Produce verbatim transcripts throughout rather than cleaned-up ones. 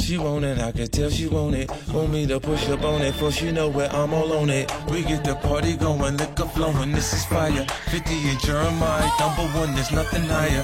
She want it, I can tell she want it. Want me to push up on it, for she know where I'm all on it. We get the party going, liquor flowing, this is fire. fifty and Jeremiah, number one, there's nothing higher.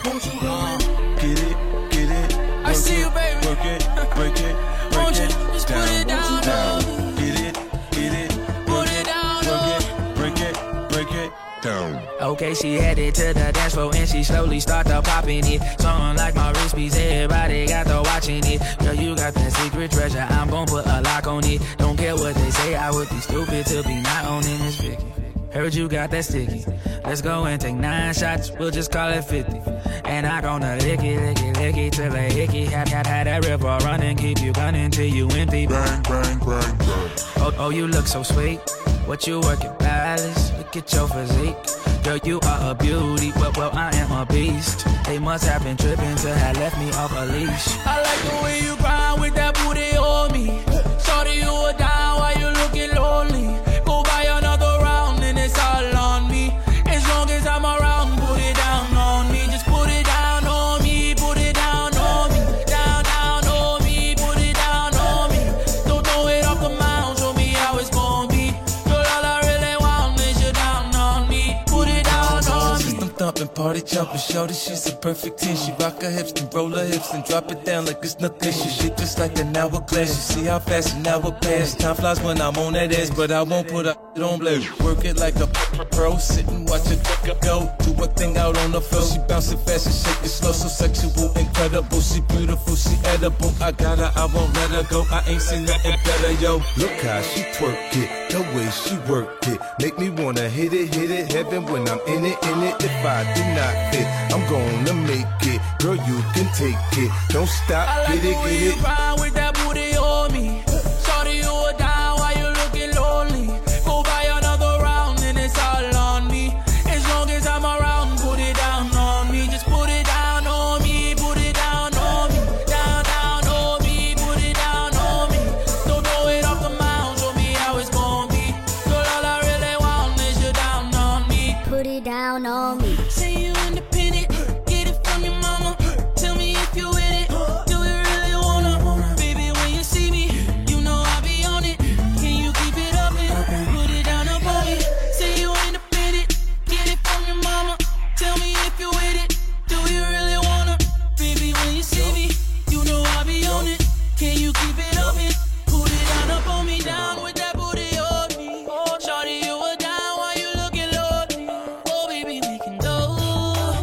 Get it, get it, I see you, baby. Work it, break it, break it, just down, put it down, down. Get it, get it, put it down, work it, break it, break it, down. Okay, she headed to the dance floor and she slowly started popping it. Something like my wrist piece, everybody got to watching it. Girl, you got that secret treasure, I'm gon' put a lock on it. Don't care what they say, I would be stupid to be not owning this Vicky. Heard you got that sticky. Let's go and take nine shots, we'll just call it fifty. And I gonna lick it, lick it, lick it till I hickey. Had, had, had that river running, keep you gunning till you empty. Bang, bang, bang, bang. Oh, oh, you look so sweet. What you working, Palace? Look at your physique. Girl, you are a beauty, well, well, I am a beast. They must have been tripping to have left me off a leash. I like the way you grind with that booty on me. Shorty, you are down while you looking lonely. Go buy another round and it's all on me. As long as I'm around, put it down on me. Just put it down on me, put it down on me. Down, down on me, put it down on me. Don't throw it off the mound, show me how it's gonna be. Girl, all I really want is you down on me. Put it down on me. System thumping, party jumping, shorty, she's a perfect ten. She rock her hips and roll her hips and drop it down like it's nothing. She shit just like an hourglass. You see how fast an hour pass. Time flies when I'm on that ass, but I won't put her on blast. Work it like a pro, sit and watch it go. Do a thing out on the floor. She bouncing fast and shake it slow, so sexual, incredible. She beautiful, she edible. I got her, I won't let her go. I ain't seen nothing better, yo. Look how she twerk it, the way she work it. Make me wanna hit it, hit it, heaven when I'm in it, in it. If I do not fit, I'm gonna make it. Girl, you can take it. Don't stop, I like get it, the way get you it. grind with that booty on me. Shorty, you are down while you looking lonely. Go buy another round and it's all on me. As long as I'm around, put it down on me. Just put it down on me, put it down on me. Down, down on me, put it down on me. Don't throw it off the mound, show me how it's gonna be. Girl, all I really want is you down on me. Put it down on me. Say you independent, get it from your mama. Tell me if you with it, do you really wanna? Baby, when you see me, you know I be on it. Can you keep it up and put it down on me? Say you independent, get it from your mama. Tell me if you with it, do you really wanna? Baby, when you see me, you know I be on it. Can you keep it up and put it down up on me? Down with that booty on me. Shorty, you were down while you looking lonely. Oh, baby, making low,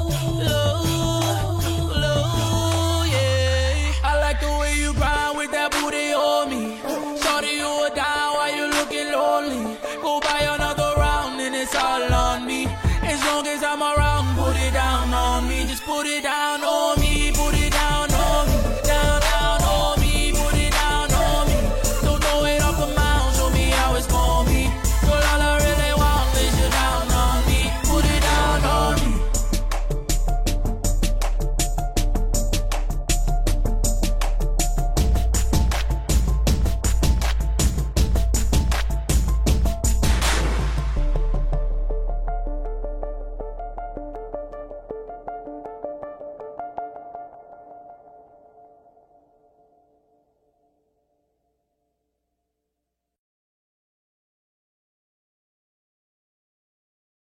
low, low, yeah. I like the way you grind with that